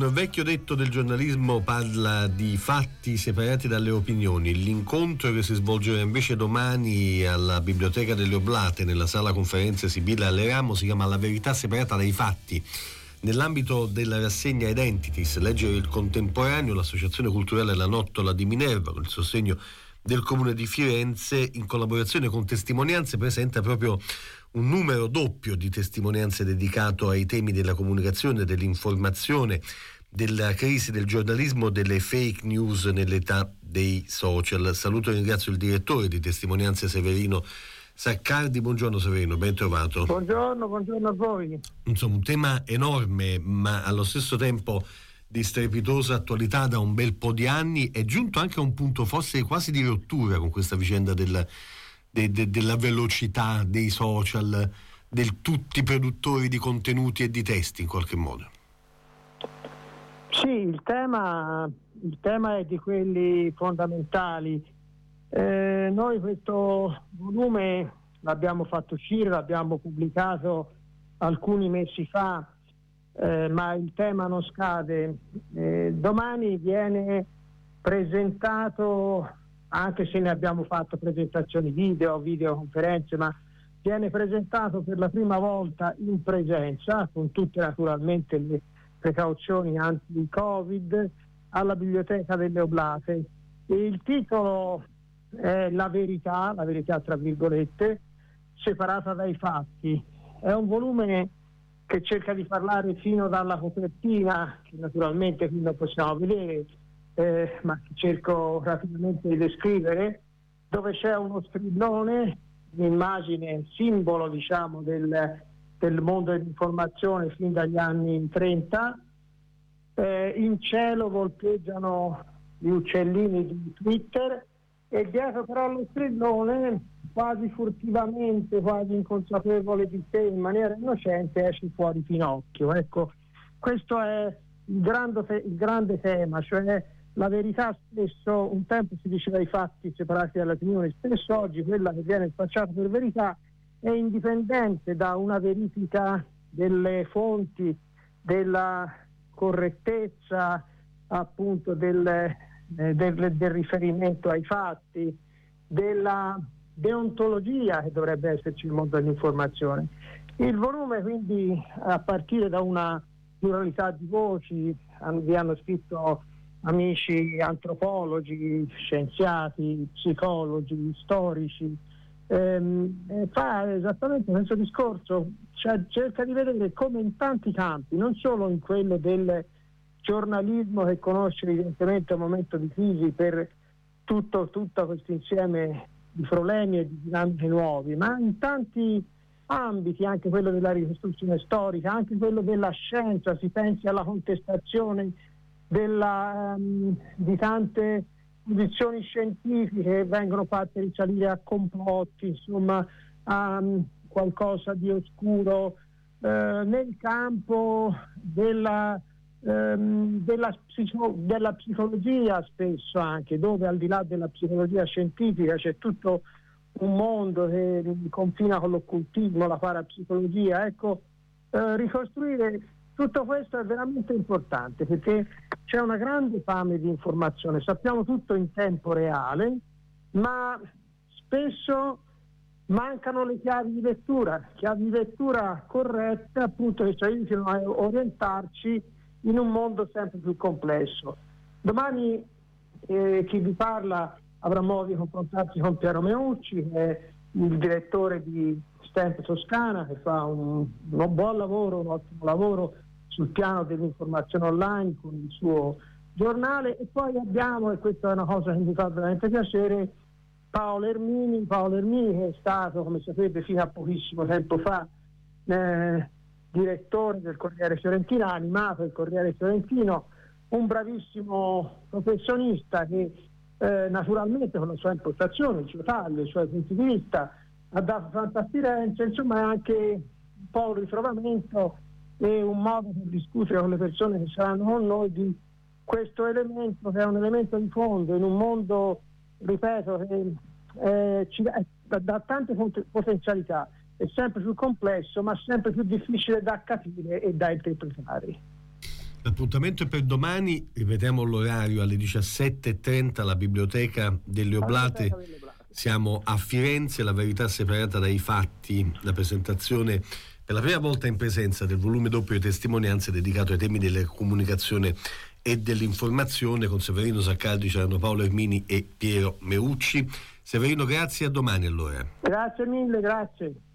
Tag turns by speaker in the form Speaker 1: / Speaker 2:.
Speaker 1: Un vecchio detto del giornalismo parla di fatti separati dalle opinioni. L'incontro che si svolgerà invece domani alla Biblioteca delle Oblate, nella sala conferenze Sibilla Aleramo, si chiama La verità separata dai fatti. Nell'ambito della rassegna Identities, leggere il contemporaneo, l'associazione culturale La Nottola di Minerva, con il sostegno del Comune di Firenze, in collaborazione con Testimonianze, presenta proprio un numero doppio di testimonianze dedicato ai temi della comunicazione, dell'informazione, della crisi del giornalismo, delle fake news nell'età dei social. Saluto e ringrazio il direttore di Testimonianze, Severino Saccardi. Buongiorno Severino, ben trovato.
Speaker 2: Buongiorno a voi.
Speaker 1: Insomma, un tema enorme, ma allo stesso tempo di strepitosa attualità da un bel po' di anni. È giunto anche a un punto forse quasi di rottura con questa vicenda della velocità dei social, del tutti produttori di contenuti e di testi in qualche modo.
Speaker 2: Sì, il tema è di quelli fondamentali. Noi questo volume l'abbiamo fatto uscire, l'abbiamo pubblicato alcuni mesi fa, ma il tema non scade. Domani viene presentato, anche se ne abbiamo fatto presentazioni videoconferenze, ma viene presentato per la prima volta in presenza, con tutte naturalmente le precauzioni anti-Covid, alla Biblioteca delle Oblate. E il titolo è La verità tra virgolette, separata dai fatti. È un volume che cerca di parlare fino dalla copertina, che naturalmente qui non possiamo vedere, ma che cerco rapidamente di descrivere, dove c'è uno strillone, un'immagine simbolo diciamo del mondo dell'informazione fin dagli anni 30. In cielo volteggiano gli uccellini di Twitter e dietro però lo strillone, quasi furtivamente, quasi inconsapevole di sé, in maniera innocente, esce fuori Pinocchio. Ecco, questo è il grande tema, cioè la verità spesso, un tempo si diceva i fatti separati dalle opinioni, spesso oggi quella che viene spacciata per verità è indipendente da una verifica delle fonti, della correttezza appunto del riferimento ai fatti, della deontologia che dovrebbe esserci nel mondo dell'informazione. Il volume quindi, a partire da una pluralità di voci, vi hanno scritto amici antropologi, scienziati, psicologi, storici, fa esattamente questo discorso, cioè cerca di vedere come in tanti campi, non solo in quello del giornalismo che conosce evidentemente un momento di crisi per tutto questo insieme di problemi e di dinamiche nuovi, ma in tanti ambiti, anche quello della ricostruzione storica, anche quello della scienza, si pensi alla contestazione di tante posizioni scientifiche che vengono fatte risalire a complotti, insomma a qualcosa di oscuro, nel campo della psicologia spesso anche, dove al di là della psicologia scientifica c'è tutto un mondo che confina con l'occultismo, la parapsicologia. Ecco, ricostruire tutto questo è veramente importante perché c'è una grande fame di informazione, sappiamo tutto in tempo reale, ma spesso mancano le chiavi di lettura corrette, appunto, che ci aiutino a orientarci in un mondo sempre più complesso. Domani chi vi parla avrà modo di confrontarsi con Piero Meucci, che è il direttore di Stamp Toscana, che fa un buon lavoro, un ottimo lavoro sul piano dell'informazione online con il suo giornale. E poi abbiamo, e questa è una cosa che mi fa veramente piacere, Paolo Ermini, che è stato, come sapete, fino a pochissimo tempo fa direttore del Corriere Fiorentino, ha animato il Corriere Fiorentino, un bravissimo professionista che naturalmente con la sua impostazione, il suo taglio, i suoi punti di vista ha dato tanta Firenze, insomma è anche un po' un ritrovamento e un modo per discutere con le persone che saranno con noi di questo elemento che è un elemento di fondo in un mondo, ripeto, che ci dà tante potenzialità, è sempre più complesso ma sempre più difficile da capire e da interpretare.
Speaker 1: L'appuntamento è per domani, ripetiamo l'orario, alle 17:30 alla Biblioteca delle Oblate. Siamo a Firenze, La verità separata dai fatti, la presentazione per la prima volta in presenza del volume doppio di testimonianze dedicato ai temi della comunicazione e dell'informazione, con Severino Saccardi, c'erano Paolo Ermini e Piero Meucci. Severino, grazie, a domani allora.
Speaker 2: Grazie mille, grazie.